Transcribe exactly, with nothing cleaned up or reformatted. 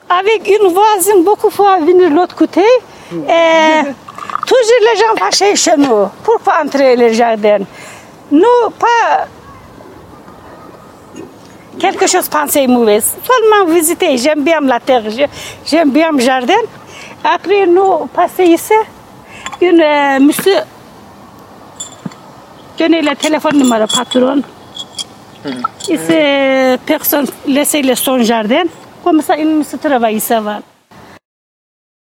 avec une voisine, beaucoup de fois venir de l'autre côté. Et toujours les gens fâchés chez nous. Pourquoi entrer le jardin? Nous, pas quelque chose pensé mauvais. Seulement visiter. J'aime bien la terre, j'aime bien le jardin. Après, nous passer ici. Une euh, monsieur donnait le téléphone numéro patron. Et ces personnes laissaient son jardin. Comme ça, il se travaille, ça va.